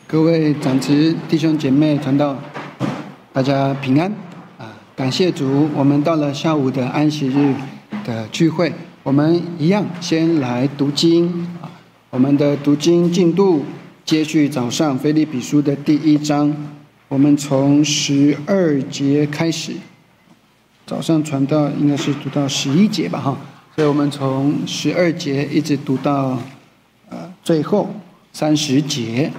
各位长执弟兄姐妹传道，大家平安啊！感谢主，我们到了下午的安息日的聚会，我们一样先来读经啊。我们的读经进度接续早上腓立比书的第1章，我们从12节开始。早上传道应该是读到11节吧，所以我们从12节一直读到最后30节。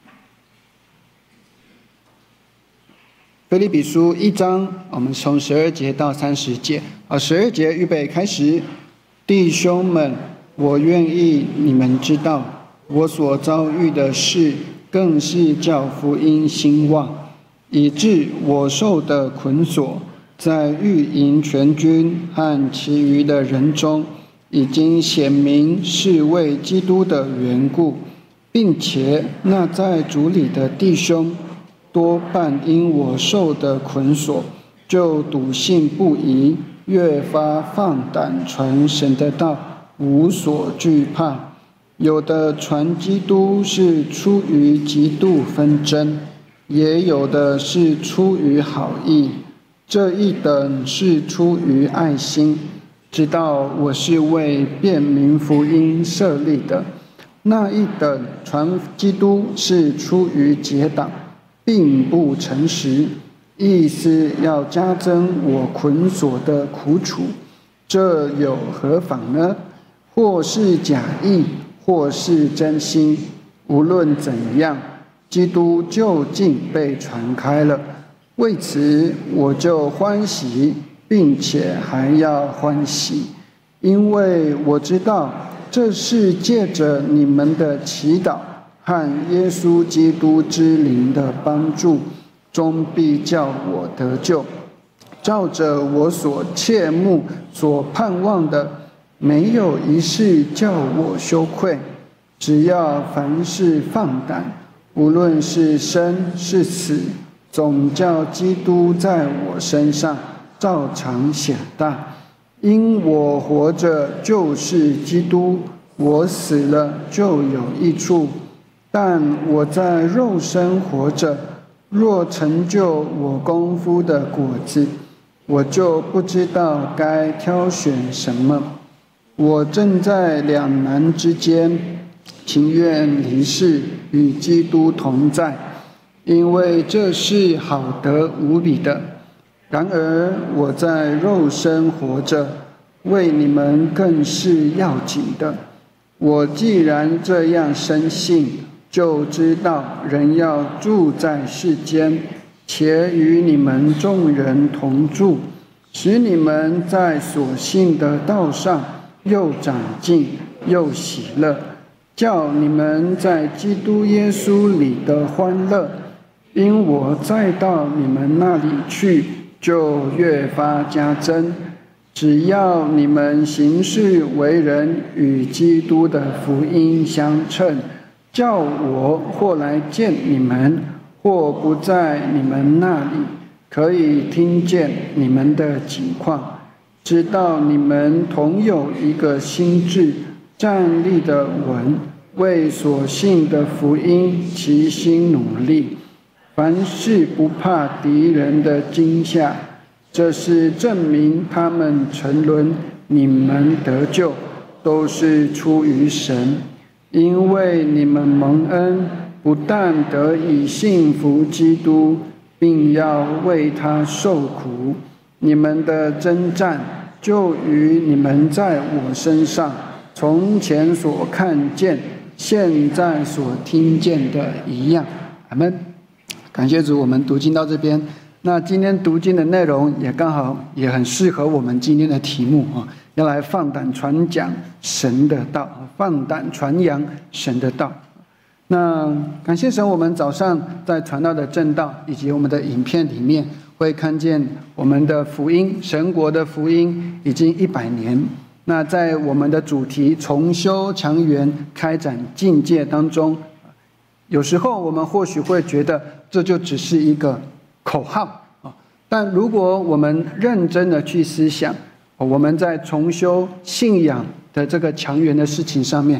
腓立比书1章，我们从12节到30节。12节预备开始。弟兄们，我愿意你们知道，我所遭遇的事，更是叫福音兴旺，以致我受的捆锁，在御营全军和其余的人中，已经显明是为基督的缘故，并且那在主里的弟兄，多半因我受的捆锁，就笃信不疑，越发放胆传神的道，无所惧怕。有的传基督是出于嫉妒纷争，也有的是出于好意，这一等是出于爱心，知道我是为辨明福音设立的。那一等传基督是出于结党，并不诚实，意思要加增我捆锁的苦楚，这有何妨呢？或是假意，或是真心，无论怎样，基督究竟被传开了。为此我就欢喜，并且还要欢喜，因为我知道这是借着你们的祈祷和耶稣基督之灵的帮助，终必叫我得救。照着我所切慕所盼望的，没有一事叫我羞愧。只要凡事放胆，无论是生是死，总叫基督在我身上照常显大。因我活着就是基督，我死了就有益处。但我在肉身活着，若成就我功夫的果子，我就不知道该挑选什么。我正在两难之间，情愿离世与基督同在，因为这是好得无比的。然而我在肉身活着，为你们更是要紧的。我既然这样深信，就知道人要住在世间，且与你们众人同住，使你们在所信的道上又长进又喜乐，叫你们在基督耶稣里的欢乐，因我再到你们那里去，就越发加增。只要你们行事为人与基督的福音相称，叫我或来见你们，或不在你们那里，可以听见你们的情况，知道你们同有一个心志，站立的稳，为所信的福音齐心努力，凡事不怕敌人的惊吓。这是证明他们沉沦，你们得救，都是出于神。因为你们蒙恩，不但得以信服基督，并要为他受苦。你们的征战，就与你们在我身上从前所看见、现在所听见的一样。阿们。感谢主，我们读经到这边。那今天读经的内容也刚好也很适合我们今天的题目要来放胆传讲神的道，放胆传扬神的道。那感谢神，我们早上在传道的正道以及我们的影片里面，会看见我们的福音，神国的福音已经100年。那在我们的主题重修强援、开展境界当中，有时候我们或许会觉得这就只是一个口号，但如果我们认真的去思想，我们在重修信仰的这个强援的事情上面，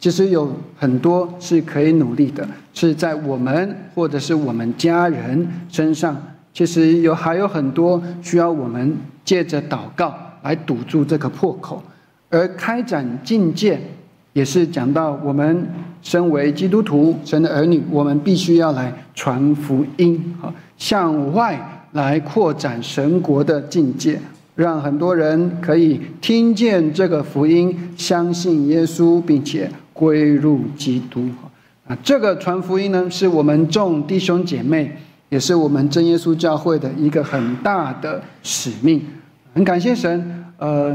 其实有很多是可以努力的，是在我们或者是我们家人身上，其实还有很多需要我们借着祷告来堵住这个破口。而开展境界也是讲到我们身为基督徒神的儿女，我们必须要来传福音，向外来扩展神国的境界，让很多人可以听见这个福音，相信耶稣，并且归入基督。这个传福音呢，是我们众弟兄姐妹，也是我们真耶稣教会的一个很大的使命。很感谢神，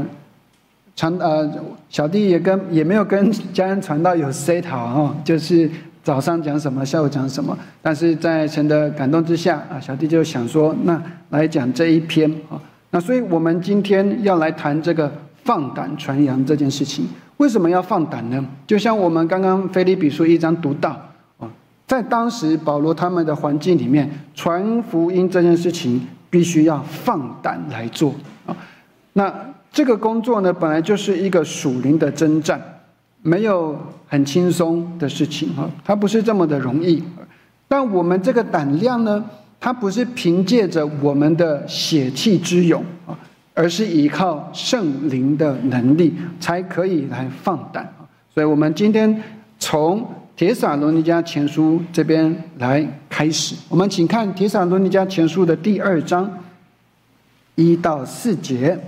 小弟也没有跟家人传道有 set 好，就是早上讲什么，下午讲什么。但是在神的感动之下，小弟就想说，那来讲这一篇。那所以我们今天要来谈这个放胆传扬这件事情。为什么要放胆呢？就像我们刚刚腓立比书1章读到，在当时保罗他们的环境里面，传福音这件事情必须要放胆来做。那这个工作呢，本来就是一个属灵的征战，没有很轻松的事情，它不是这么的容易。但我们这个胆量呢，它不是凭借着我们的血气之勇，而是依靠圣灵的能力才可以来放胆。所以我们今天从帖撒罗尼迦前书这边来开始，我们请看帖撒罗尼迦前书的第2章1到4节。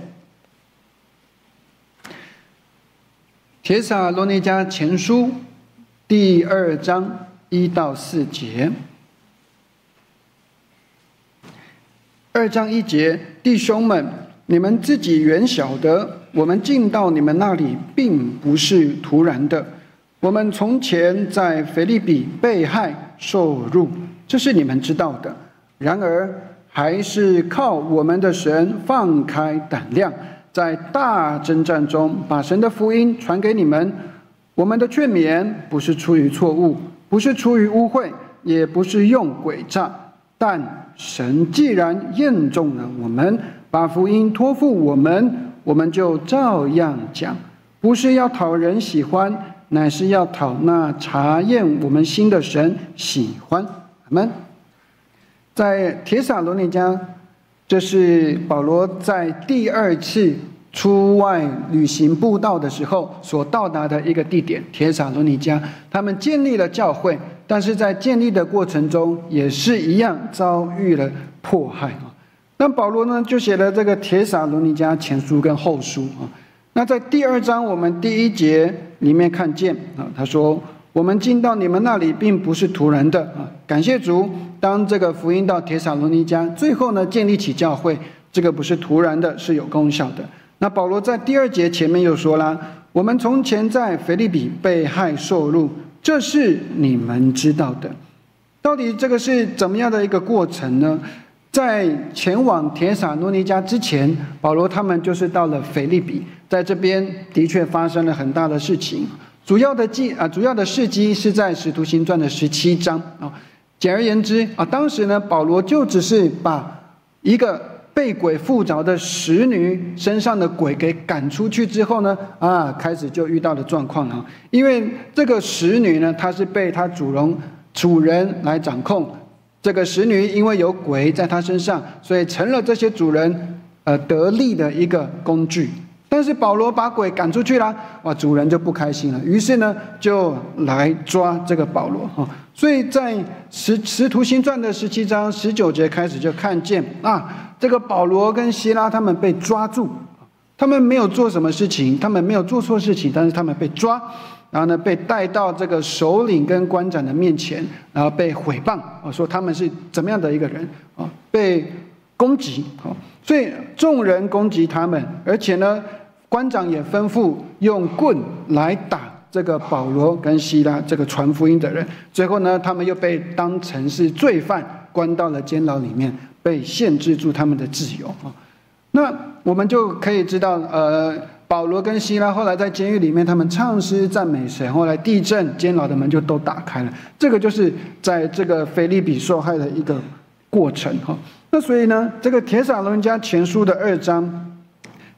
帖撒罗尼迦前书第2章1到4节。2章1节，弟兄们，你们自己原晓得，我们进到你们那里并不是突然的。我们从前在腓立比被害受辱，这是你们知道的。然而还是靠我们的神放开胆量，在大征战中把神的福音传给你们。我们的劝勉不是出于错误，不是出于污秽，也不是用诡诈。但神既然验中了我们，把福音托付我们，我们就照样讲，不是要讨人喜欢，乃是要讨那查验我们心的神喜欢。阿们。在帖撒罗尼迦，这是保罗在第2次出外旅行布道的时候所到达的一个地点，帖撒罗尼迦。他们建立了教会，但是在建立的过程中也是一样遭遇了迫害。那保罗呢，就写了这个帖撒罗尼迦前书跟后书。那在第2章我们第1节里面看见，他说我们进到你们那里并不是突然的。感谢主，当这个福音到帖撒罗尼迦，最后呢建立起教会，这个不是突然的，是有功效的。那保罗在第2节前面又说啦，我们从前在腓立比被害受辱，这是你们知道的。到底这个是怎么样的一个过程呢？在前往帖撒罗尼迦之前，保罗他们就是到了腓立比，在这边的确发生了很大的事情。主要的事迹是在使徒行传的17章。简而言之，当时呢，保罗就只是把一个被鬼附着的使女身上的鬼给赶出去之后呢，开始就遇到的状况了。因为这个使女呢，她是被她主人来掌控。这个使女因为有鬼在她身上，所以成了这些主人得利的一个工具。但是保罗把鬼赶出去了，主人就不开心了，于是呢就来抓这个保罗。所以在使徒行传的17章19节开始就看见这个保罗跟希拉他们被抓住，他们没有做什么事情，他们没有做错事情，但是他们被抓，然后呢被带到这个首领跟官长的面前，然后被毁谤，说他们是怎么样的一个人，被攻击。所以众人攻击他们，而且呢官长也吩咐用棍来打这个保罗跟希拉这个传福音的人。最后呢他们又被当成是罪犯关到了监牢里面，被限制住他们的自由。那我们就可以知道保罗跟希拉后来在监狱里面，他们唱诗赞美神，后来地震，监牢的门就都打开了。这个就是在这个腓立比受害的一个过程。那所以呢，这个帖撒罗尼迦前书的2章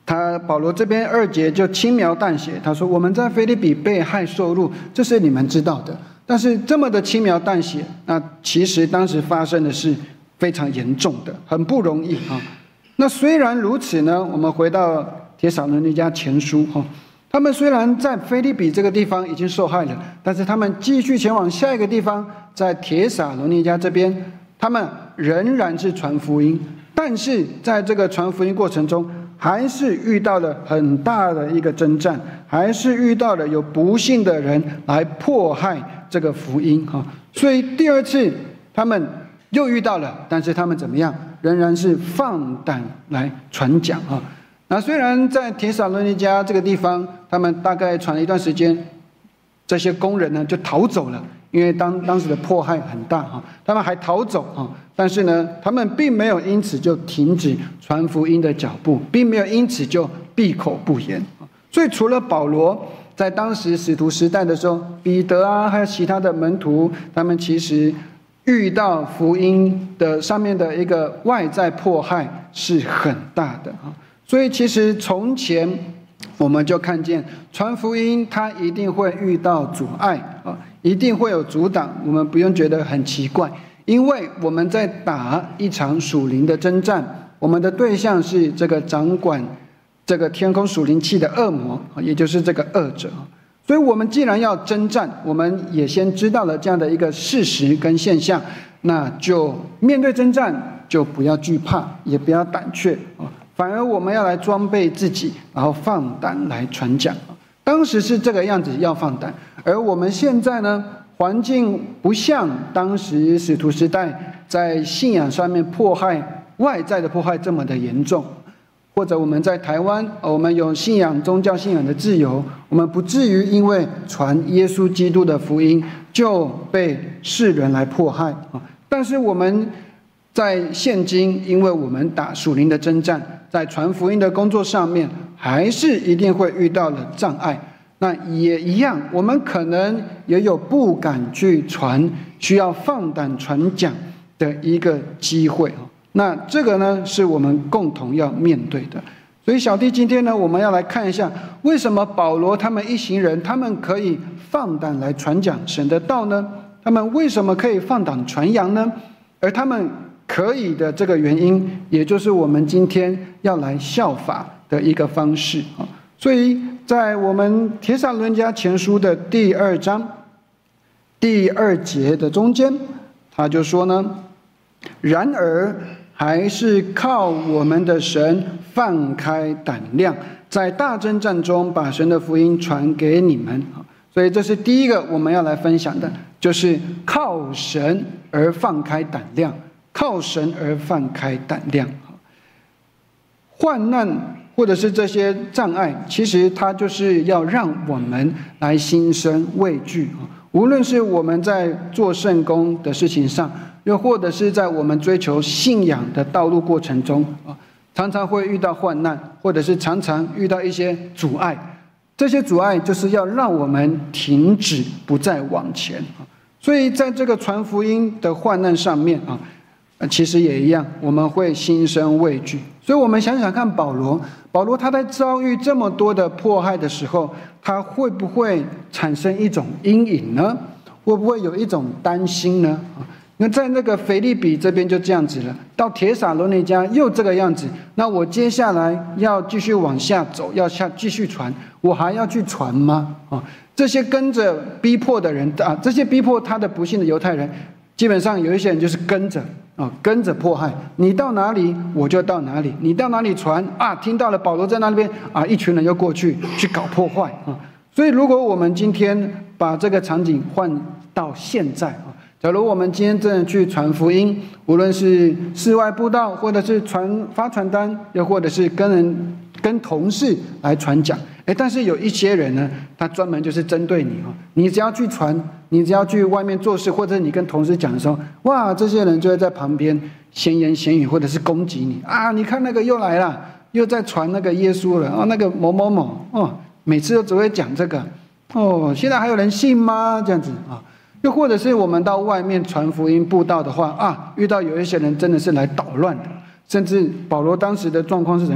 保罗这边2节就轻描淡写，他说我们在腓立比被害受辱，这是你们知道的。但是这么的轻描淡写，那其实当时发生的是非常严重的，很不容易啊。那虽然如此呢，我们回到帖撒罗尼迦前书哈，他们虽然在腓立比这个地方已经受害了，但是他们继续前往下一个地方，在帖撒罗尼迦这边，他们仍然是传福音，但是在这个传福音过程中，还是遇到了很大的一个征战，还是遇到了有不幸的人来迫害这个福音哈。所以第2次他们又遇到了，但是他们怎么样？仍然是放胆来传讲哈。那虽然在帖撒罗尼迦这个地方，他们大概传了一段时间，这些工人呢就逃走了，因为当时的迫害很大哈，他们还逃走哈。但是呢，他们并没有因此就停止传福音的脚步，并没有因此就闭口不言。所以除了保罗在当时使徒时代的时候，彼得啊，还有其他的门徒，他们其实遇到福音的上面的一个外在迫害是很大的啊。所以其实从前我们就看见传福音，它一定会遇到阻碍啊，一定会有阻挡，我们不用觉得很奇怪。因为我们在打一场属灵的征战，我们的对象是这个掌管这个天空属灵气的恶魔，也就是这个恶者。所以我们既然要征战，我们也先知道了这样的一个事实跟现象，那就面对征战就不要惧怕，也不要胆怯，反而我们要来装备自己，然后放胆来传讲。当时是这个样子，要放胆。而我们现在呢，环境不像当时使徒时代在信仰上面迫害，外在的迫害这么的严重，或者我们在台湾，我们有宗教信仰的自由，我们不至于因为传耶稣基督的福音就被世人来迫害。但是我们在现今，因为我们打属灵的征战，在传福音的工作上面，还是一定会遇到了障碍。那也一样，我们可能也有不敢去传，需要放胆传讲的一个机会。那这个呢，是我们共同要面对的。所以小弟今天呢，我们要来看一下，为什么保罗他们一行人，他们可以放胆来传讲神的道呢？他们为什么可以放胆传扬呢？而他们可以的这个原因，也就是我们今天要来效法的一个方式。所以在我们帖撒罗尼迦前书的第2章第2节的中间，他就说呢，然而还是靠我们的神放开胆量，在大征战中把神的福音传给你们。所以这是第一个我们要来分享的，就是靠神而放开胆量，靠神而放开胆量。患难或者是这些障碍，其实它就是要让我们来心生畏惧。无论是我们在做圣工的事情上，又或者是在我们追求信仰的道路过程中，常常会遇到患难，或者是常常遇到一些阻碍。这些阻碍就是要让我们停止，不再往前。所以在这个传福音的患难上面其实也一样，我们会心生畏惧。所以我们想想看，保罗他在遭遇这么多的迫害的时候，他会不会产生一种阴影呢？会不会有一种担心呢？那在那个腓立比这边就这样子了，到帖撒罗尼迦又这个样子，那我接下来要继续往下走，继续传，我还要去传吗？这些跟着逼迫的人这些逼迫他的不幸的犹太人，基本上有一些人就是跟着迫害，你到哪里我就到哪里，你到哪里传听到了保罗在那边一群人又过去搞破坏所以如果我们今天把这个场景换到现在假如我们今天真的去传福音，无论是室外布道，或者是发传单，又或者是跟同事来传讲，但是有一些人呢，他专门就是针对你你只要去传，你只要去外面做事，或者你跟同事讲的时候，哇，这些人就会在旁边闲言闲语，或者是攻击你你看那个又来了，又在传那个耶稣了那个某某某每次都只会讲这个现在还有人信吗？这样子又或者是我们到外面传福音布道的话遇到有一些人真的是来捣乱的，甚至保罗当时的状况是怎么样？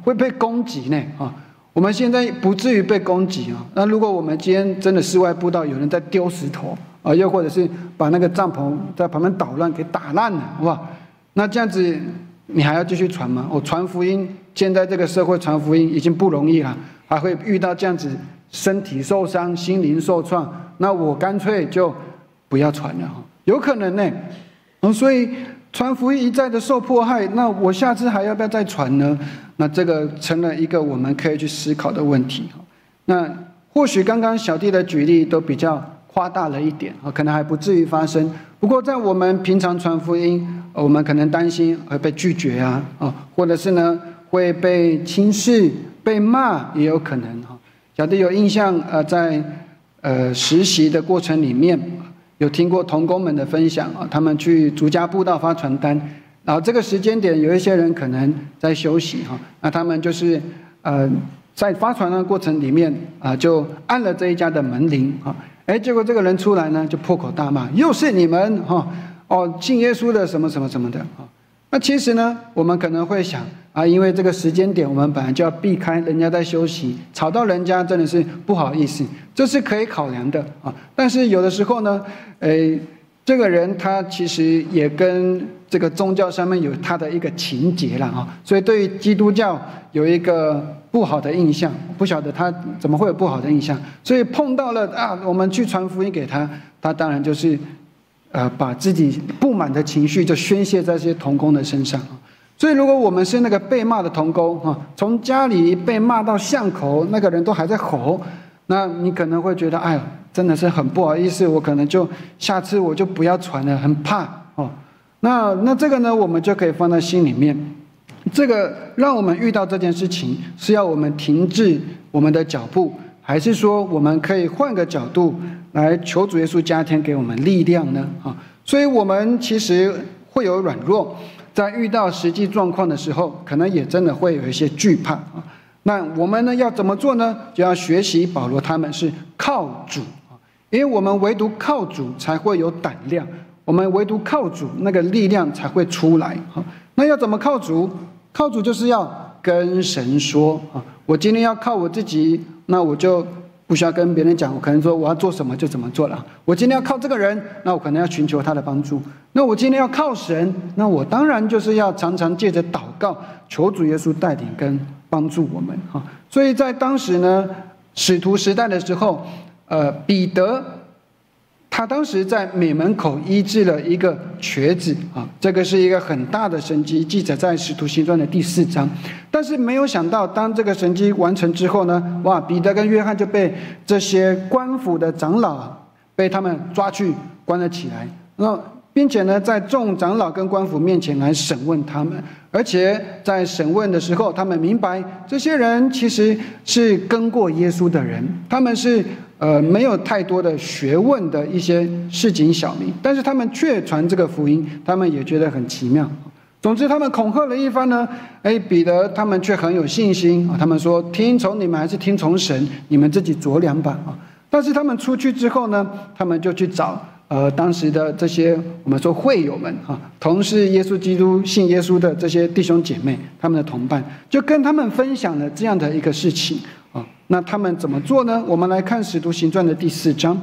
会被攻击呢我们现在不至于被攻击那如果我们今天真的室外布道有人在丢石头又或者是把那个帐篷在旁边捣乱给打烂了，好不好？那这样子你还要继续传吗？传福音，现在这个社会传福音已经不容易了，还会遇到这样子身体受伤、心灵受创，那我干脆就不要传了有可能呢所以传福音一再的受迫害，那我下次还要不要再传呢？那这个成了一个我们可以去思考的问题那或许刚刚小弟的举例都比较夸大了一点可能还不至于发生。不过在我们平常传福音，我们可能担心会被拒绝或者是呢会被轻视、被骂，也有可能小弟有印象在实习的过程里面，有听过同工们的分享他们去逐家布道发传单，然后这个时间点有一些人可能在休息那他们就是在发传单的过程里面就按了这一家的门铃结果这个人出来呢就破口大骂，又是你们信耶稣的什么什么什么的那其实呢我们可能会想因为这个时间点我们本来就要避开人家在休息，吵到人家真的是不好意思，这是可以考量的但是有的时候呢这个人他其实也跟这个宗教上面有他的一个情结啦所以对于基督教有一个不好的印象，不晓得他怎么会有不好的印象，所以碰到了我们去传福音给他，他当然就是把自己不满的情绪就宣泄在这些同工的身上所以如果我们是那个被骂的同工从家里被骂到巷口，那个人都还在吼，那你可能会觉得哎呦真的是很不好意思，我可能就下次我就不要传了，很怕那这个呢我们就可以放在心里面，这个让我们遇到这件事情是要我们停滞我们的脚步，还是说我们可以换个角度来求主耶稣加添给我们力量呢所以我们其实会有软弱，在遇到实际状况的时候可能也真的会有一些惧怕那我们呢要怎么做呢？就要学习保罗他们是靠主因为我们唯独靠主才会有胆量，我们唯独靠主那个力量才会出来那要怎么靠主？靠主就是要跟神说我今天要靠我自己，那我就不需要跟别人讲，我可能说我要做什么就怎么做了。我今天要靠这个人，那我可能要寻求他的帮助。那我今天要靠神，那我当然就是要常常借着祷告求主耶稣带领跟帮助我们所以在当时呢使徒时代的时候彼得他当时在美门口医治了一个瘸子这个是一个很大的神迹，记载在使徒行传的第4章。但是没有想到当这个神迹完成之后呢彼得跟约翰就被这些官府的长老被他们抓去关了起来，并且呢在众长老跟官府面前来审问他们，而且在审问的时候他们明白这些人其实是跟过耶稣的人，他们是没有太多的学问的一些市井小民，但是他们却传这个福音，他们也觉得很奇妙。总之他们恐吓了一番呢彼得他们却很有信心他们说听从你们还是听从神，你们自己酌量吧但是他们出去之后呢，他们就去找当时的这些我们说会友们同是耶稣基督信耶稣的这些弟兄姐妹，他们的同伴，就跟他们分享了这样的一个事情那他们怎么做呢？我们来看使徒行传的第4章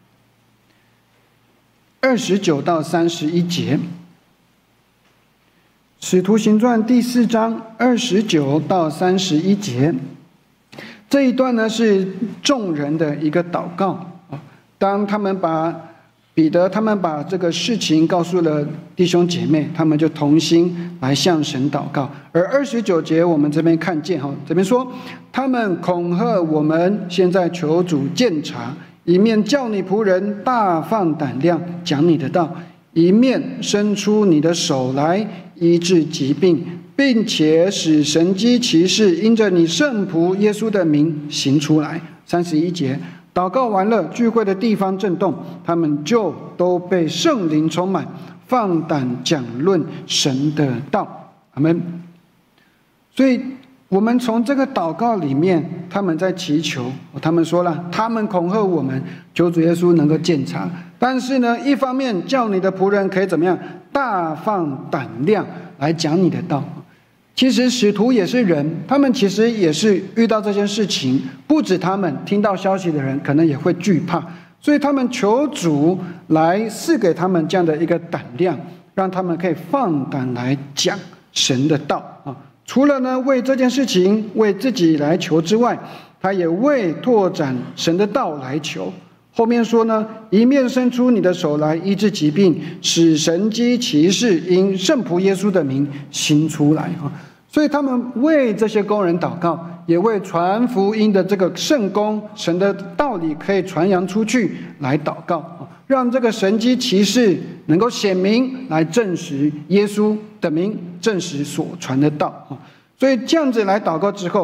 29到31节。使徒行传第4章29到31节，这一段呢是众人的一个祷告当他们把彼得他们把这个事情告诉了弟兄姐妹，他们就同心来向神祷告。而29节我们这边看见这边说他们恐吓我们，现在求主鉴察，一面叫你仆人大放胆量讲你的道，一面伸出你的手来医治疾病，并且使神迹奇事因着你圣仆耶稣的名行出来。31节祷告完了，聚会的地方震动，他们就都被圣灵充满，放胆讲论神的道。阿们。所以我们从这个祷告里面，他们在祈求，他们说了，他们恐吓我们，求主耶稣能够鉴察。但是呢，一方面叫你的仆人可以怎么样，大放胆量来讲你的道。 其实使徒也是人，他们其实也是遇到这件事情，不止他们听到消息的人可能也会惧怕，所以他们求主来赐给他们这样的一个胆量，让他们可以放胆来讲神的道啊。除了呢为这件事情为自己来求之外，他也为拓展神的道来求。后面说呢，一面伸出你的手来医治疾病，使神迹奇事因圣仆耶稣的名行出来啊。所以他们为这些工人祷告，也为传福音的这个圣工神的道理可以传扬出去来祷告，让这个神迹奇事能够显明，来证实耶稣的名，证实所传的道啊。所以这样子来祷告之后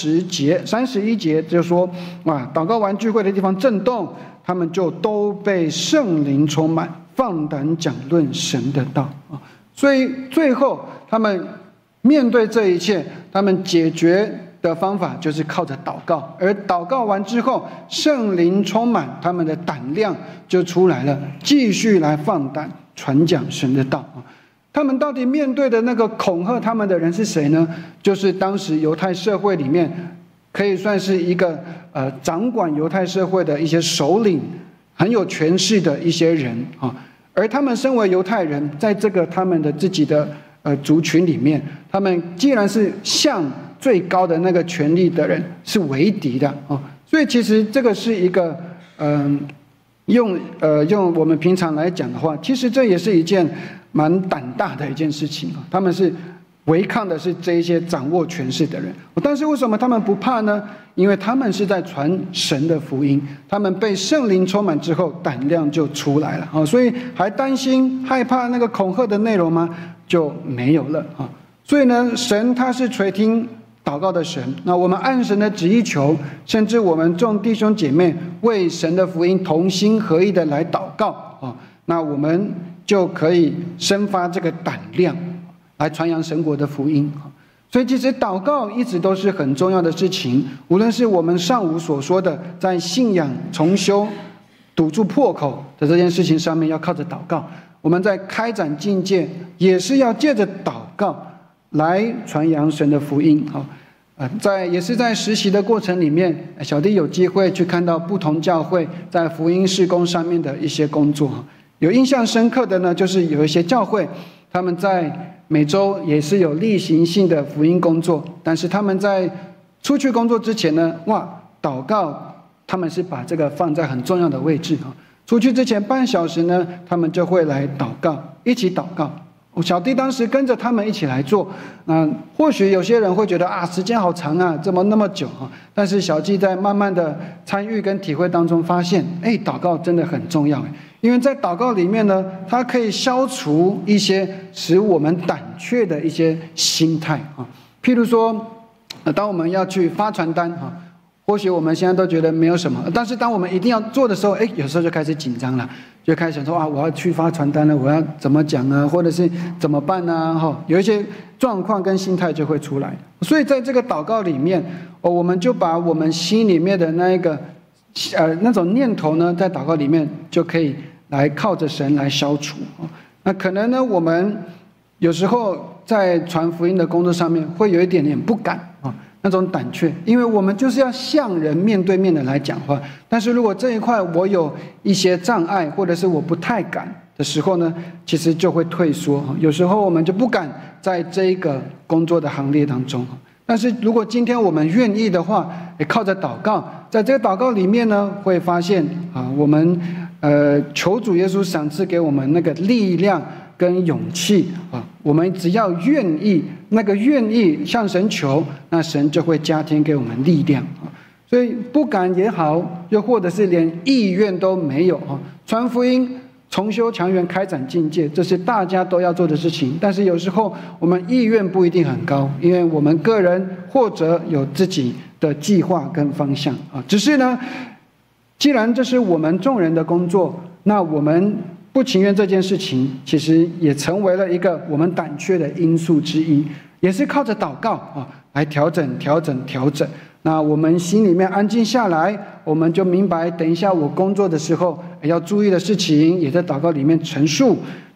，31节就说，祷告完聚会的地方震动，他们就都被圣灵充满，放胆讲论神的道啊。所以最后他们面对这一切，他们解决的方法就是靠着祷告，而祷告完之后，圣灵充满，他们的胆量就出来了，继续来放胆传讲神的道啊。他们到底面对的那个恐吓他们的人是谁呢？就是当时犹太社会里面可以算是一个掌管犹太社会的一些首领，很有权势的一些人啊。而他们身为犹太人，在这个他们的自己的族群里面，他们既然是向最高的那个权力的人是为敌的啊。所以其实这个是一个用我们平常来讲的话，其实这也是一件蛮胆大的一件事情啊。他们是违抗的是这一些掌握权势的人，但是为什么他们不怕呢？因为他们是在传神的福音，他们被圣灵充满之后，胆量就出来了啊。所以还担心害怕那个恐吓的内容吗？就没有了啊。所以呢，神他是垂听祷告的神，那我们按神的旨意求，甚至我们众弟兄姐妹为神的福音同心合意的来祷告啊，那我们就可以生发这个胆量来传扬神国的福音啊。所以其实祷告一直都是很重要的事情，无论是我们上午所说的在信仰重修堵住破口的这件事情上面要靠着祷告，我们在开展境界也是要借着祷告来传扬神的福音啊。也是在实习的过程里面，小弟有机会去看到不同教会在福音事工上面的一些工作。有印象深刻的呢，就是有一些教会他们在每周也是有例行性的福音工作，但是他们在出去工作之前呢，祷告他们是把这个放在很重要的位置啊。出去之前半小时呢，他们就会来祷告，一起祷告。小弟当时跟着他们一起来做，或许有些人会觉得时间好长啊，怎么那么久啊？但是小弟在慢慢的参与跟体会当中发现，祷告真的很重要，因为在祷告里面呢，它可以消除一些使我们胆怯的一些心态啊。譬如说，当我们要去发传单啊，或许我们现在都觉得没有什么，但是当我们一定要做的时候，有时候就开始紧张了。就开始想说我要去发传单了，我要怎么讲啊，或者是怎么办啊？有一些状况跟心态就会出来。所以在这个祷告里面，我们就把我们心里面的那一个那种念头呢，在祷告里面就可以来靠着神来消除。那可能呢，我们有时候在传福音的工作上面会有一点点不敢那种胆怯，因为我们就是要向人面对面的来讲话。但是如果这一块我有一些障碍，或者是我不太敢的时候呢，其实就会退缩。有时候我们就不敢在这一个工作的行列当中。但是如果今天我们愿意的话，也靠着祷告，在这个祷告里面呢，会发现我们求主耶稣赏赐给我们那个力量跟勇气我们只要愿意，那个愿意向神求，那神就会加添给我们力量所以不敢也好，又或者是连意愿都没有传福音、重修强援、开展境界，这是大家都要做的事情。但是有时候我们意愿不一定很高，因为我们个人或者有自己的计划跟方向只是呢，既然这是我们众人的工作，那我们不情愿这件事情，其实也成为了一个我们胆怯的因素之一，也是靠着祷告来调整。那我们心里面安静下来，我们就明白等一下我工作的时候要注意的事情，也在祷告里面陈述。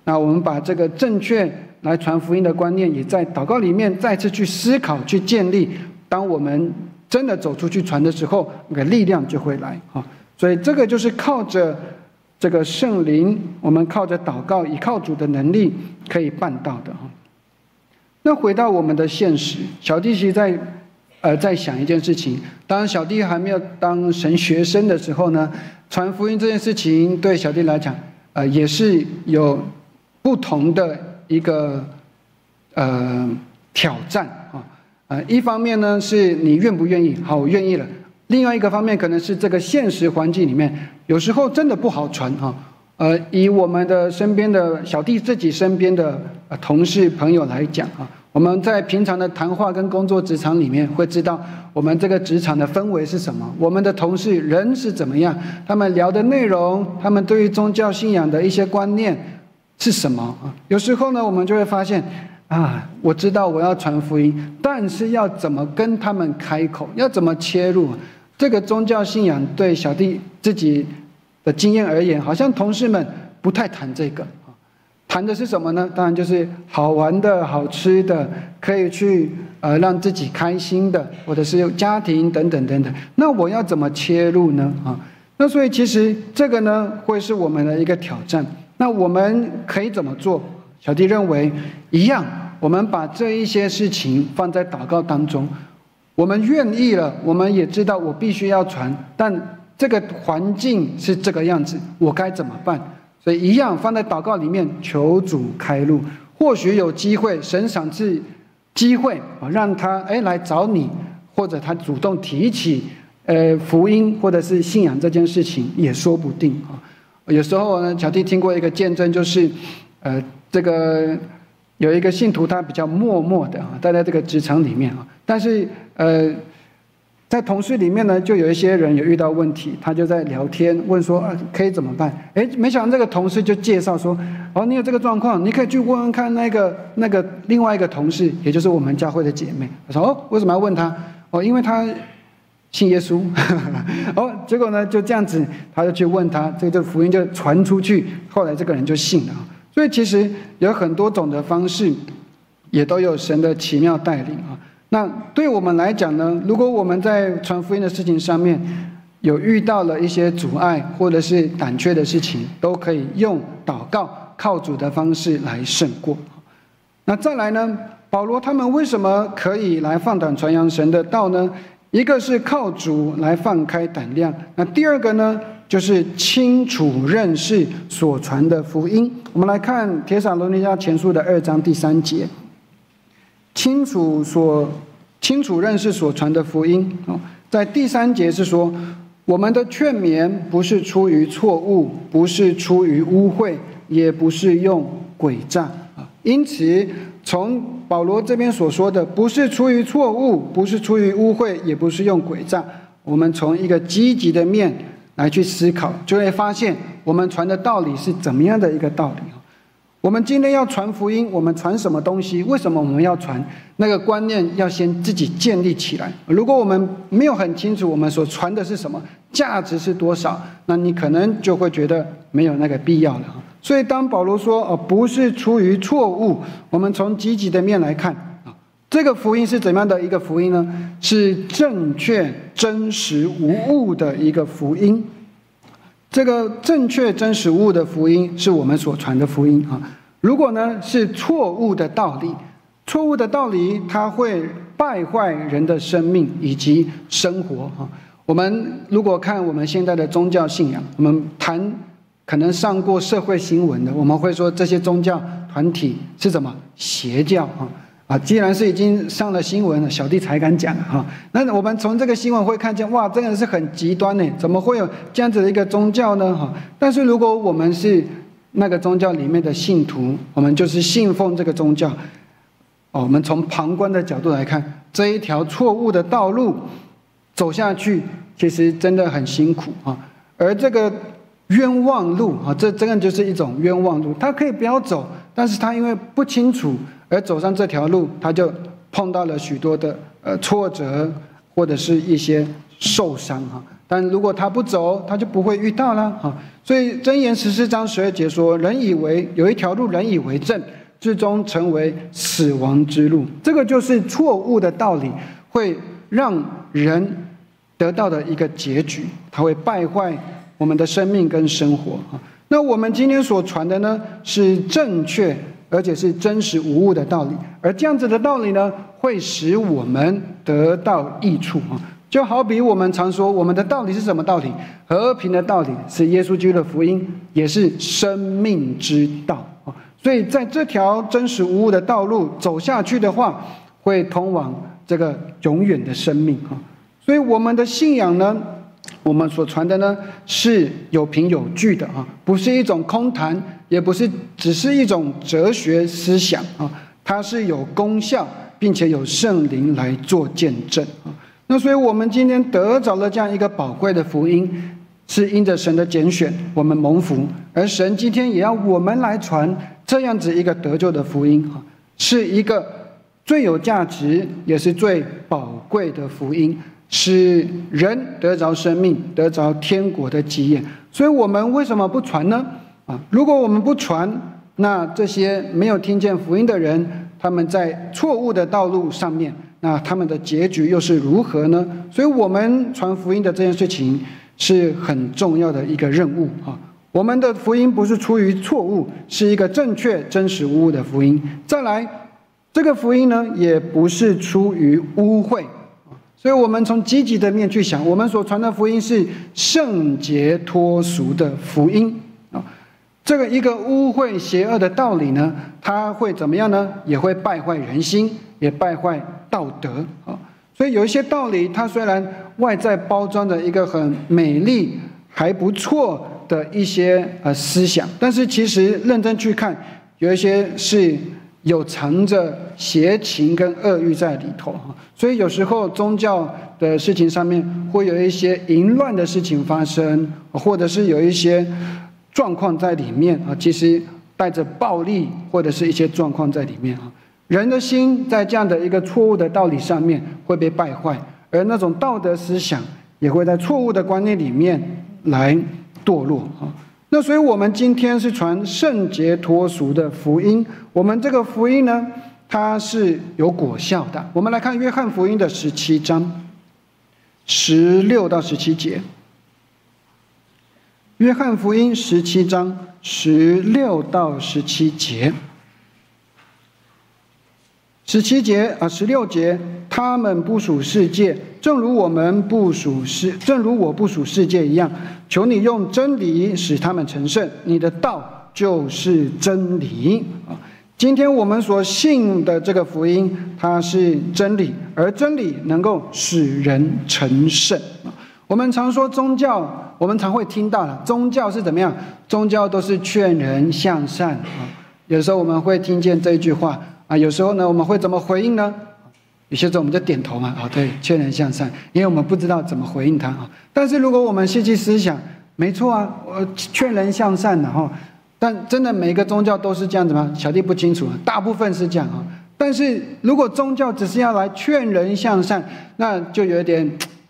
那我们把这个正确来传福音的观念，也在祷告里面再次去思考、去建立。当我们真的走出去传的时候，那个力量就会来啊。所以这个就是靠着这个圣灵，我们靠着祷告，依靠主的能力可以办到的哈。那回到我们的现实，小弟其实在想一件事情。当小弟还没有当神学生的时候呢，传福音这件事情对小弟来讲，也是有不同的一个挑战啊。一方面呢是你愿不愿意，好，我愿意了。另外一个方面可能是这个现实环境里面，有时候真的不好传哈。以我们的身边的小弟自己身边的同事朋友来讲啊，我们在平常的谈话跟工作职场里面会知道，我们这个职场的氛围是什么，我们的同事人是怎么样，他们聊的内容，他们对于宗教信仰的一些观念是什么啊？有时候呢，我们就会发现啊，我知道我要传福音，但是要怎么跟他们开口，要怎么切入？这个宗教信仰对小弟自己的经验而言，好像同事们不太谈这个，谈的是什么呢？当然就是好玩的、好吃的，可以去让自己开心的，或者是家庭等等等等。那我要怎么切入呢？那所以其实这个呢，会是我们的一个挑战。那我们可以怎么做？小弟认为一样，我们把这一些事情放在祷告当中。我们愿意了，我们也知道我必须要传，但这个环境是这个样子，我该怎么办？所以一样放在祷告里面，求主开路。或许有机会，神赏赐机会让他来找你，或者他主动提起福音或者是信仰这件事情，也说不定啊。有时候呢，小弟听过一个见证，就是这个有一个信徒，他比较默默的待在这个职场里面啊，但是在同事里面呢，就有一些人有遇到问题，他就在聊天问说可以怎么办？没想到这个同事就介绍说，你有这个状况，你可以去问问看那个另外一个同事，也就是我们教会的姐妹。他说为什么要问他？因为他信耶稣。结果呢就这样子，他就去问他，这个福音就传出去，后来这个人就信了。所以其实有很多种的方式，也都有神的奇妙带领啊。那对我们来讲呢，如果我们在传福音的事情上面有遇到了一些阻碍或者是胆怯的事情，都可以用祷告靠主的方式来胜过。那再来呢，保罗他们为什么可以来放胆传扬神的道呢？一个是靠主来放开胆量，那第二个呢，就是清楚认识所传的福音。我们来看帖撒罗尼迦前书的2章第3节，清楚认识所传的福音。在第3节是说，我们的劝勉不是出于错误，不是出于污秽，也不是用诡诈。因此从保罗这边所说的不是出于错误，不是出于污秽，也不是用诡诈，我们从一个积极的面来去思考，就会发现我们传的道理是怎么样的一个道理。我们今天要传福音，我们传什么东西？为什么我们要传？那个观念要先自己建立起来。如果我们没有很清楚我们所传的是什么，价值是多少，那你可能就会觉得没有那个必要了。所以当保罗说不是出于错误，我们从积极的面来看，这个福音是怎样的一个福音呢？是正确、真实、无误的一个福音。这个正确、真实、无误的福音是我们所传的福音啊。如果呢是错误的道理，错误的道理它会败坏人的生命以及生活啊。我们如果看我们现在的宗教信仰，我们谈可能上过社会新闻的，我们会说这些宗教团体是什么？邪教啊！既然是已经上了新闻了，小弟才敢讲哈。那我们从这个新闻会看见，哇，真的是很极端呢！怎么会有这样子的一个宗教呢？哈！但是如果我们是那个宗教里面的信徒，我们就是信奉这个宗教，我们从旁观的角度来看，这一条错误的道路走下去，其实真的很辛苦啊。而这个冤枉路啊，这真的就是一种冤枉路。他可以不要走，但是他因为不清楚而走上这条路，他就碰到了许多的挫折或者是一些受伤哈。 但如果他不走，他就不会遇到了所以箴言14章12节说，人以为有一条路，人以为正，最终成为死亡之路。这个就是错误的道理会让人得到的一个结局，它会败坏我们的生命跟生活那我们今天所传的呢，是正确而且是真实无误的道理，而这样子的道理呢，会使我们得到益处就好比我们常说，我们的道理是什么道理？和平的道理，是耶稣基督的福音，也是生命之道所以在这条真实无误的道路走下去的话，会通往这个永远的生命所以我们的信仰呢，我们所传的呢，是有凭有据的不是一种空谈，也不是只是一种哲学思想它是有功效，并且有圣灵来做见证那所以我们今天得着了这样一个宝贵的福音，是因着神的拣选，我们蒙福，而神今天也要我们来传这样子一个得救的福音是一个最有价值也是最宝贵的福音，使人得着生命，得着天国的基业。所以我们为什么不传呢如果我们不传，那这些没有听见福音的人，他们在错误的道路上面，那他们的结局又是如何呢？所以我们传福音的这件事情是很重要的一个任务我们的福音不是出于错误，是一个正确真实无误的福音。再来，这个福音呢，也不是出于污秽所以我们从积极的面去想，我们所传的福音是圣洁脱俗的福音这个一个污秽邪恶的道理呢，它会怎么样呢？也会败坏人心，也败坏道德所以有一些道理，它虽然外在包装的一个很美丽还不错的一些思想，但是其实认真去看，有一些是有藏着邪情跟恶欲在里头所以有时候宗教的事情上面会有一些淫乱的事情发生，或者是有一些状况在里面其实带着暴力或者是一些状况在里面人的心在这样的一个错误的道理上面会被败坏，而那种道德思想也会在错误的观念里面来堕落那所以我们今天是传圣洁脱俗的福音，我们这个福音呢，它是有果效的。我们来看约翰福音的17章16到17节。约翰福音17章16到17节，16节，他们不属世界，正如我不属世界一样。求你用真理使他们成圣，你的道就是真理今天我们所信的这个福音，它是真理，而真理能够使人成圣我们常说宗教，我们常会听到了，宗教是怎么样？宗教都是劝人向善有时候我们会听见这一句话有时候呢，我们会怎么回应呢？有些时候我们就点头嘛对，劝人向善，因为我们不知道怎么回应他但是如果我们细细思想，没错我劝人向善但真的每一个宗教都是这样子吗？小弟不清楚大部分是这样但是如果宗教只是要来劝人向善，那就有点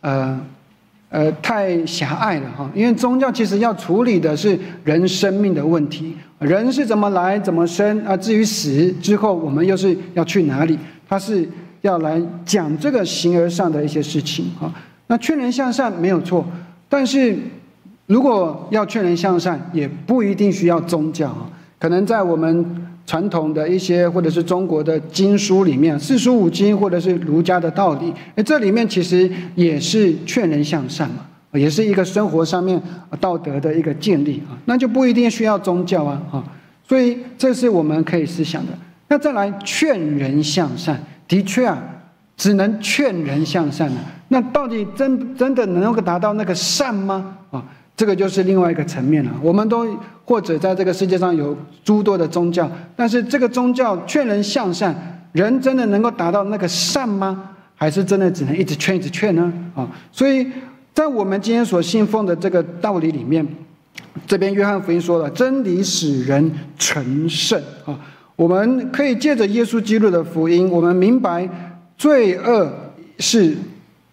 太狭隘了因为宗教其实要处理的是人生命的问题，人是怎么来怎么生至于死之后我们又是要去哪里，它是要来讲这个形而上的一些事情那劝人向善没有错，但是如果要劝人向善，也不一定需要宗教可能在我们传统的一些或者是中国的经书里面，四书五经或者是儒家的道理这里面其实也是劝人向善嘛，也是一个生活上面道德的一个建立那就不一定需要宗教所以这是我们可以思想的。那再来劝人向善，的确只能劝人向善那到底真的能够达到那个善吗这个就是另外一个层面了。我们都或者在这个世界上有诸多的宗教，但是这个宗教劝人向善，人真的能够达到那个善吗？还是真的只能一直劝呢所以在我们今天所信奉的这个道理里面，这边约翰福音说了，真理使人成圣我们可以借着耶稣基督的福音，我们明白罪恶是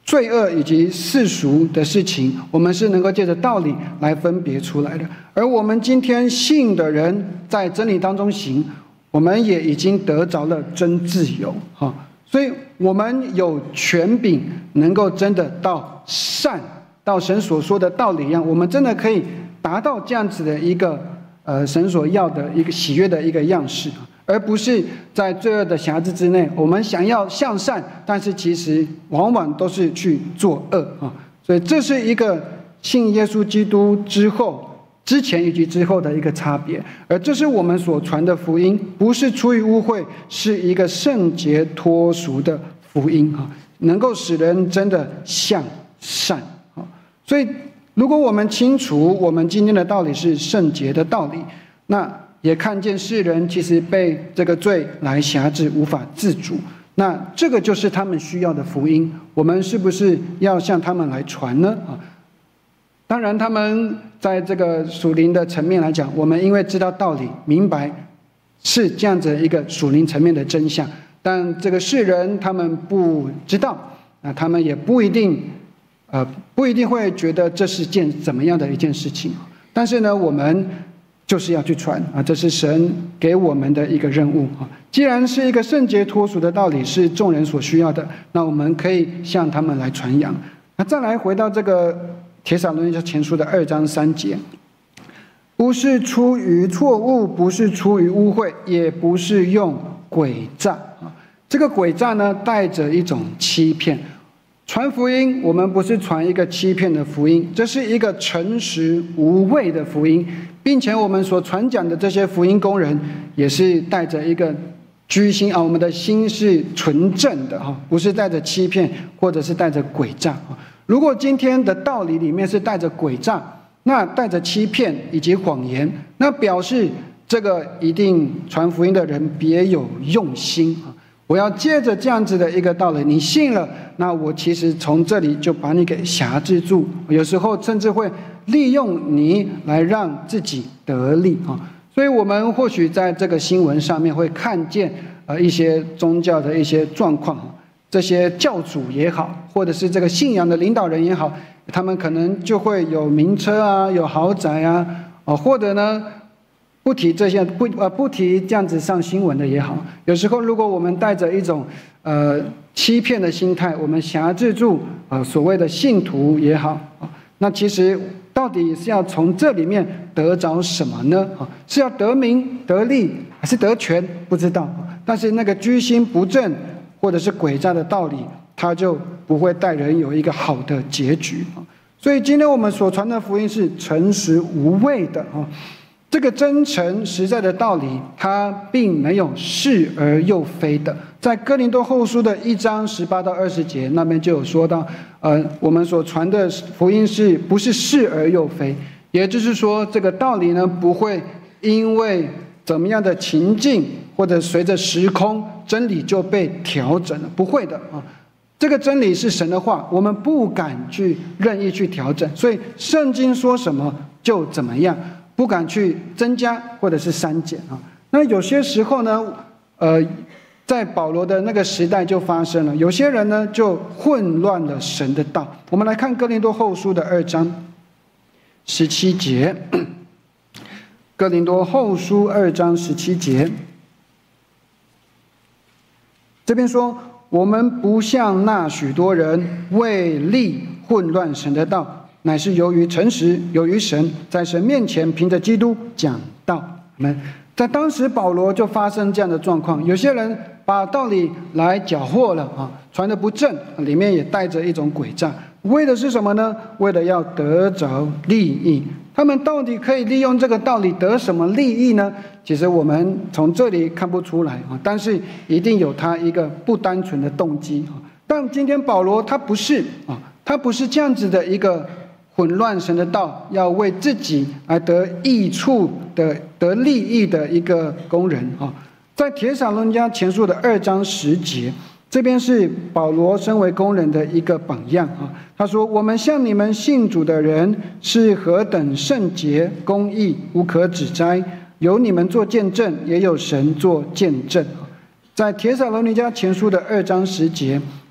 罪恶以及世俗的事情，我们是能够借着道理来分别出来的。而我们今天信的人在真理当中行，我们也已经得着了真自由，所以我们有权柄能够真的到善，到神所说的道理一样，我们真的可以达到这样子的一个神所要的一个喜悦的一个样式，而不是在罪恶的辖制之内，我们想要向善，但是其实往往都是去作恶啊。所以这是一个信耶稣基督之前以及之后的一个差别。而这是我们所传的福音，不是出于污秽，是一个圣洁脱俗的福音啊，能够使人真的向善啊。所以如果我们清楚我们今天的道理是圣洁的道理，那也看见世人其实被这个罪来辖制，无法自主，那这个就是他们需要的福音。我们是不是要向他们来传呢？当然他们在这个属灵的层面来讲，我们因为知道道理，明白是这样子一个属灵层面的真相，但这个世人他们不知道，他们也不一定会觉得这是件怎么样的一件事情。但是呢，我们就是要去传啊，这是神给我们的一个任务啊。既然是一个圣洁脱俗的道理，是众人所需要的，那我们可以向他们来传扬。那再来回到这个帖撒罗尼迦前书的2章3节，不是出于错误，不是出于污秽，也不是用诡诈啊。这个诡诈呢，带着一种欺骗。传福音，我们不是传一个欺骗的福音，这是一个诚实无畏的福音，并且我们所传讲的这些福音工人，也是带着一个居心啊，我们的心是纯正的哈，不是带着欺骗或者是带着诡诈。如果今天的道理里面是带着诡诈，那带着欺骗以及谎言，那表示这个一定传福音的人别有用心啊！我要借着这样子的一个道理，你信了，那我其实从这里就把你给辖制住，有时候甚至会利用你来让自己得利啊！所以我们或许在这个新闻上面会看见一些宗教的一些状况。这些教主也好，或者是这个信仰的领导人也好，他们可能就会有名车啊，有豪宅啊，或者呢不提这些不提这样子上新闻的也好。有时候如果我们带着一种欺骗的心态，我们辖制住所谓的信徒也好，那其实到底是要从这里面得着什么呢？是要得名得利还是得权？不知道。但是那个居心不正或者是诡诈的道理，它就不会带人有一个好的结局。所以今天我们所传的福音是诚实无畏的这个真诚实在的道理，它并没有是而又非的。在哥林多后书的1章18到20节那边就有说到，我们所传的福音是不是是而又非？也就是说，这个道理呢，不会因为怎么样的情境或者随着时空，真理就被调整了，不会的啊！这个真理是神的话，我们不敢去任意去调整，所以圣经说什么就怎么样，不敢去增加或者是删减啊。那有些时候呢，在保罗的那个时代就发生了，有些人呢就混乱了神的道。我们来看哥林多后书的2章17节，哥林多后书2章17节。这边说，我们不像那许多人为利混乱神的道，乃是由于诚实，由于神，在神面前凭着基督讲道。在当时保罗就发生这样的状况，有些人把道理来搅和了传得不正，里面也带着一种诡诈，为的是什么呢？为了要得着利益。他们到底可以利用这个道理得什么利益呢？其实我们从这里看不出来但是一定有他一个不单纯的动机。但今天保罗他不是这样子的一个混乱神的道，要为自己来得益处的得利益的一个工人在帖撒罗尼迦前书的2章10节，这边是保罗身为工人的一个榜样他说，我们向你们信主的人是何等圣洁公义，无可指摘，有你们做见证，也有神做见证。在帖撒罗尼迦前书的2章10节，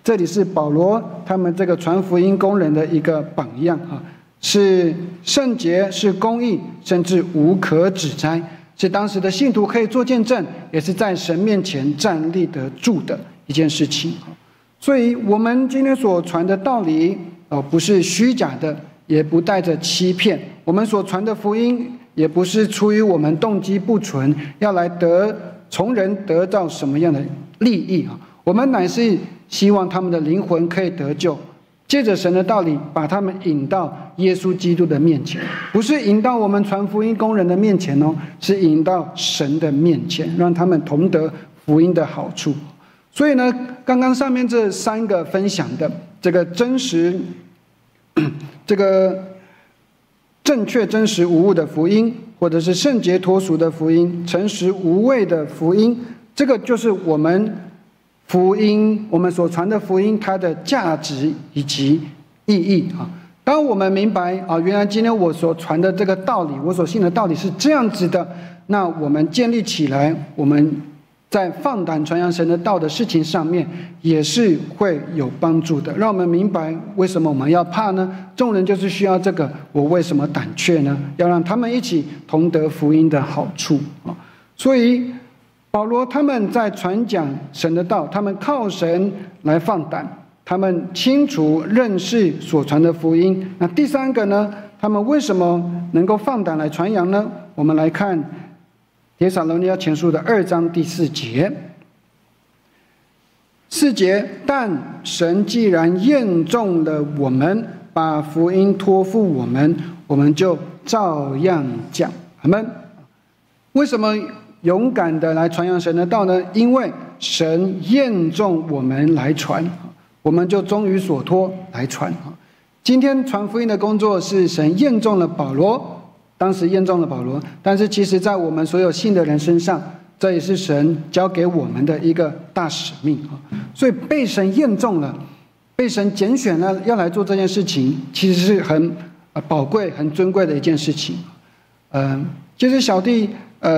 这里是保罗他们这个传福音工人的一个榜样啊，是圣洁，是公义，甚至无可指摘，是当时的信徒可以做见证，也是在神面前站立得住的一件事情。所以我们今天所传的道理不是虚假的，也不带着欺骗，我们所传的福音也不是出于我们动机不纯，要来从人得到什么样的利益啊？我们乃是希望他们的灵魂可以得救，借着神的道理把他们引到耶稣基督的面前，不是引到我们传福音工人的面前是引到神的面前，让他们同得福音的好处。所以呢，刚刚上面这3个分享的这个真实，这个正确真实无误的福音，或者是圣洁脱俗的福音，诚实无畏的福音，这个就是我们福音，我们所传的福音它的价值以及意义啊。当我们明白原来今天我所传的这个道理，我所信的道理是这样子的，那我们建立起来，我们在放胆传扬神的道的事情上面也是会有帮助的，让我们明白为什么我们要怕呢？众人就是需要这个，我为什么胆怯呢？要让他们一起同得福音的好处啊！所以保罗他们在传讲神的道，他们靠神来放胆，他们清楚认识所传的福音。那第3个呢？他们为什么能够放胆来传扬呢？我们来看帖撒罗尼迦前书的2章第4节。4节，但神既然验中了我们，把福音托付我们，我们就照样讲。阿们。为什么勇敢的来传扬神的道呢？因为神验中我们来传，我们就忠于所托来传。今天传福音的工作是神验中了保罗，当时验中了保罗，但是其实在我们所有信的人身上，这也是神交给我们的一个大使命。所以被神验中了，被神拣选了要来做这件事情，其实是很宝贵很尊贵的一件事情。其实小弟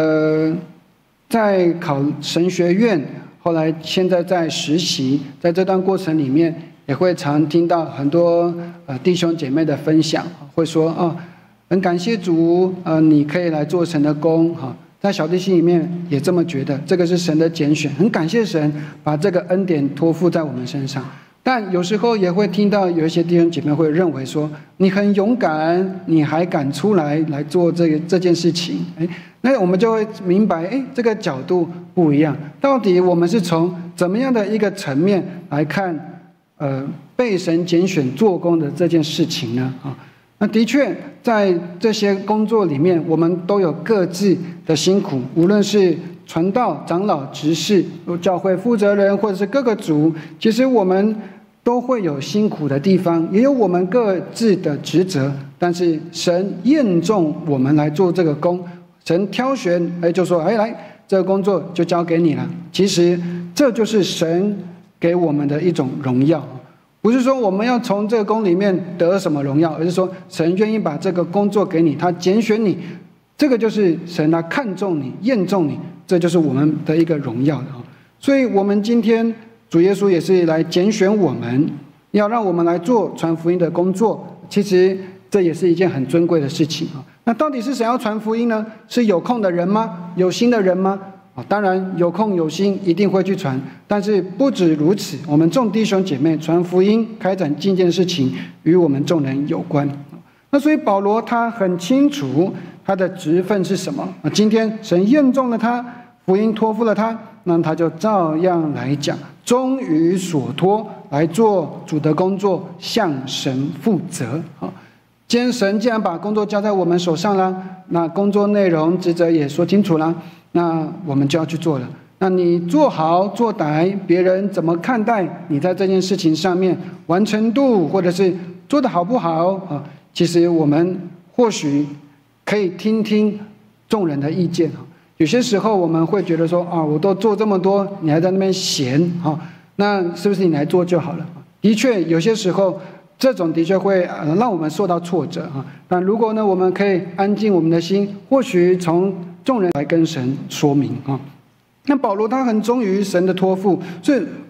在考神学院，后来现在在实习，在这段过程里面也会常听到很多弟兄姐妹的分享，会说很感谢主，你可以来做神的工哈。在小弟心里面也这么觉得，这个是神的拣选，很感谢神把这个恩典托付在我们身上。但有时候也会听到有一些弟兄姐妹会认为说，你很勇敢，你还敢出来做这件事情，那我们就会明白，这个角度不一样。到底我们是从怎么样的一个层面来看，被神拣选做工的这件事情呢？那的确，在这些工作里面，我们都有各自的辛苦，无论是传道、长老、执事、教会负责人，或者是各个组，其实我们都会有辛苦的地方，也有我们各自的职责。但是神验中我们来做这个工，神挑选，就说，来，这个工作就交给你了。其实这就是神给我们的一种荣耀。不是说我们要从这个工里面得什么荣耀，而是说神愿意把这个工作给你，他拣选你，这个就是神他看中你，验中你，这就是我们的一个荣耀。所以我们今天主耶稣也是来拣选我们，要让我们来做传福音的工作。其实这也是一件很尊贵的事情。那到底是谁要传福音呢？是有空的人吗？有心的人吗？当然有空有心一定会去传，但是不止如此，我们众弟兄姐妹传福音开展这件事情与我们众人有关。那所以保罗他很清楚他的职分是什么。今天神验中了他，福音托付了他，那他就照样来讲，忠于所托，来做主的工作，向神负责。今天神既然把工作交在我们手上了，那工作内容职责也说清楚了，那我们就要去做了。那你做好做歹，别人怎么看待你在这件事情上面完成度，或者是做得好不好其实我们或许可以听听众人的意见。有些时候我们会觉得说我都做这么多，你还在那边闲那是不是你来做就好了？的确有些时候这种的确会让我们受到挫折但如果呢，我们可以安静我们的心，或许从众人来跟神说明那保罗他很忠于神的托付，所以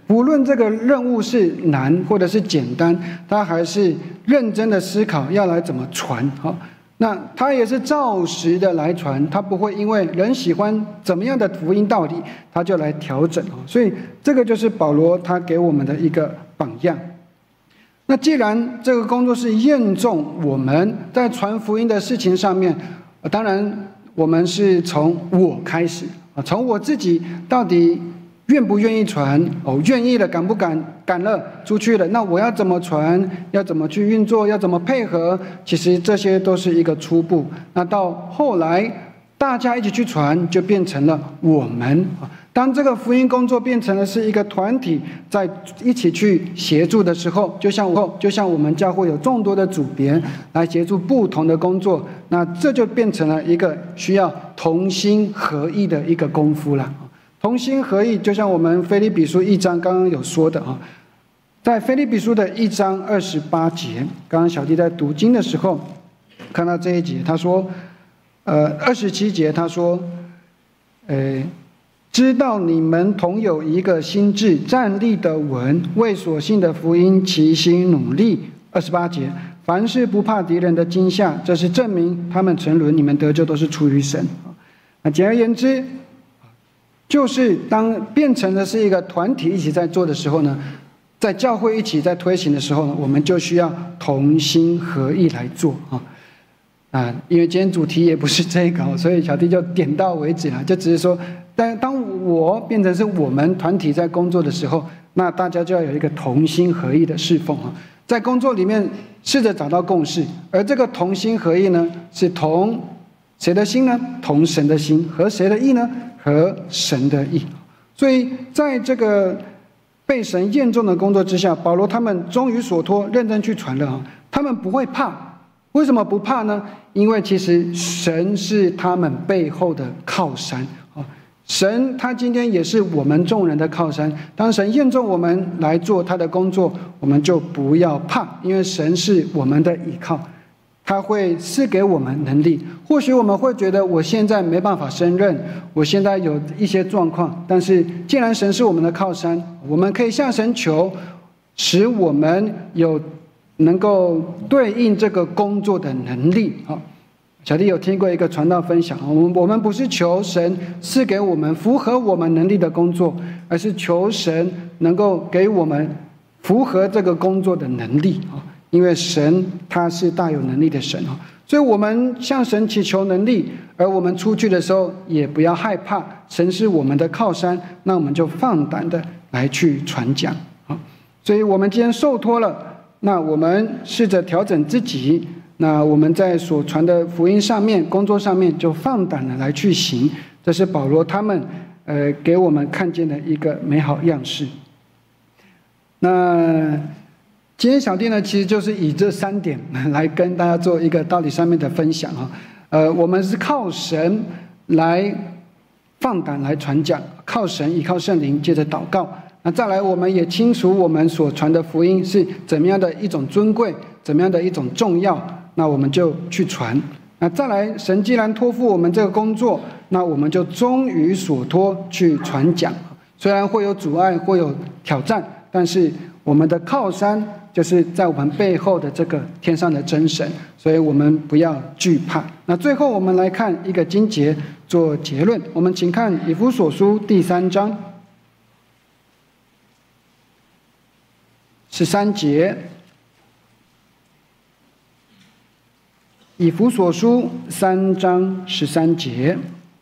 不论这个任务是难或者是简单，他还是认真的思考要来怎么传。那他也是照实的来传，他不会因为人喜欢怎么样的福音道理，他就来调整。所以这个就是保罗他给我们的一个榜样。那既然这个工作是验证我们在传福音的事情上面，当然我们是从我开始，从我自己到底愿不愿意传，愿意了，敢不敢了，出去了，那我要怎么传，要怎么去运作，要怎么配合，其实这些都是一个初步。那到后来大家一起去传，就变成了我们。当这个福音工作变成了是一个团体在一起去协助的时候，就像我们教会有众多的组别来协助不同的工作，那这就变成了一个需要同心合意的一个功夫了。同心合意，就像我们腓立比书1章刚刚有说的，在腓立比书的1章28节，刚刚小弟在读经的时候看到这一节，他说27节他说知道你们同有一个心志，站立得稳，为所信的福音齐心努力。28节，凡事不怕敌人的惊吓，这是证明他们沉沦，你们得救都是出于神。那简而言之，就是当变成的是一个团体一起在做的时候呢，在教会一起在推行的时候呢，我们就需要同心合意来做。因为今天主题也不是这个，所以小弟就点到为止了，就只是说当我变成是我们团体在工作的时候，那大家就要有一个同心合意的侍奉，在工作里面试着找到共识，而这个同心合意呢，是同谁的心呢？同神的心。合谁的意呢？合神的意。所以在这个被神验证的工作之下，保罗他们终于所托，认真去传了，他们不会怕。为什么不怕呢？因为其实神是他们背后的靠山。神他今天也是我们众人的靠山，当神验证我们来做他的工作，我们就不要怕，因为神是我们的依靠，他会赐给我们能力。或许我们会觉得我现在没办法胜任，我现在有一些状况，但是既然神是我们的靠山，我们可以向神求，使我们有能够对应这个工作的能力。小弟有听过一个传道分享，我们不是求神赐给我们符合我们能力的工作，而是求神能够给我们符合这个工作的能力。因为神他是大有能力的神，所以我们向神祈求能力，而我们出去的时候也不要害怕，神是我们的靠山，那我们就放胆的来去传讲。所以我们今天受托了，那我们试着调整自己，那我们在所传的福音上面，工作上面就放胆的来去行。这是保罗他们给我们看见的一个美好样式。那今天小弟呢，其实就是以这3点来跟大家做一个道理上面的分享。我们是靠神来放胆来传讲，靠神依靠圣灵，接着祷告。那再来，我们也清楚我们所传的福音是怎么样的一种尊贵，怎么样的一种重要，那我们就去传。那再来，神既然托付我们这个工作，那我们就忠于所托去传讲。虽然会有阻碍，会有挑战，但是我们的靠山就是在我们背后的这个天上的真神，所以我们不要惧怕。那最后我们来看一个经节做结论，我们请看以弗所书第3章13节。以弗所书3章13节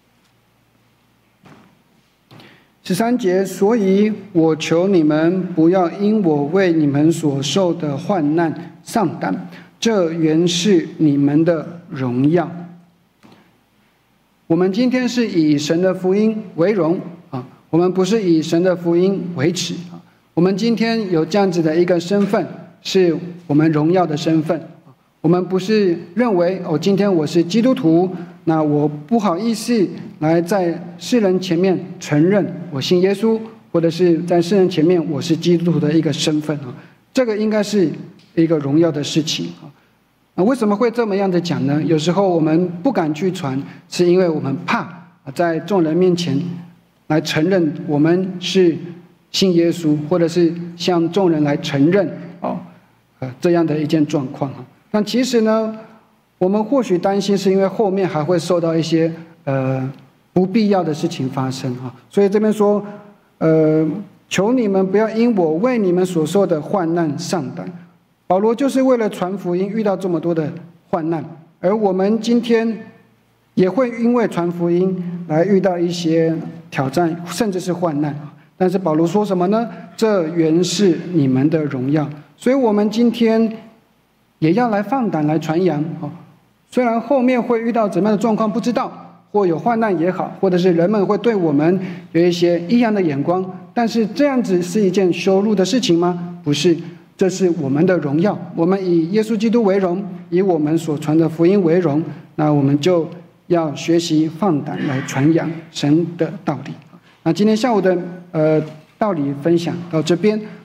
，13节，所以我求你们不要因我为你们所受的患难丧胆，这原是你们的荣耀。我们今天是以神的福音为荣，我们不是以神的福音为耻。我们今天有这样子的一个身份，是我们荣耀的身份。我们不是认为今天我是基督徒，那我不好意思来在世人前面承认我信耶稣，或者是在世人前面我是基督徒的一个身份。这个应该是一个荣耀的事情。为什么会这么样的讲呢？有时候我们不敢去传，是因为我们怕在众人面前来承认我们是信耶稣，或者是向众人来承认这样的一件状况。但其实呢，我们或许担心是因为后面还会受到一些不必要的事情发生所以这边说求你们不要因我为你们所受的患难丧胆。保罗就是为了传福音遇到这么多的患难，而我们今天也会因为传福音来遇到一些挑战，甚至是患难。但是保罗说什么呢？这原是你们的荣耀。所以我们今天也要来放胆来传扬虽然后面会遇到怎么样的状况不知道，或有患难也好，或者是人们会对我们有一些异样的眼光，但是这样子是一件羞辱的事情吗？不是，这是我们的荣耀。我们以耶稣基督为荣，以我们所传的福音为荣，那我们就要学习放胆来传扬神的道理。那今天下午的道理分享到这边。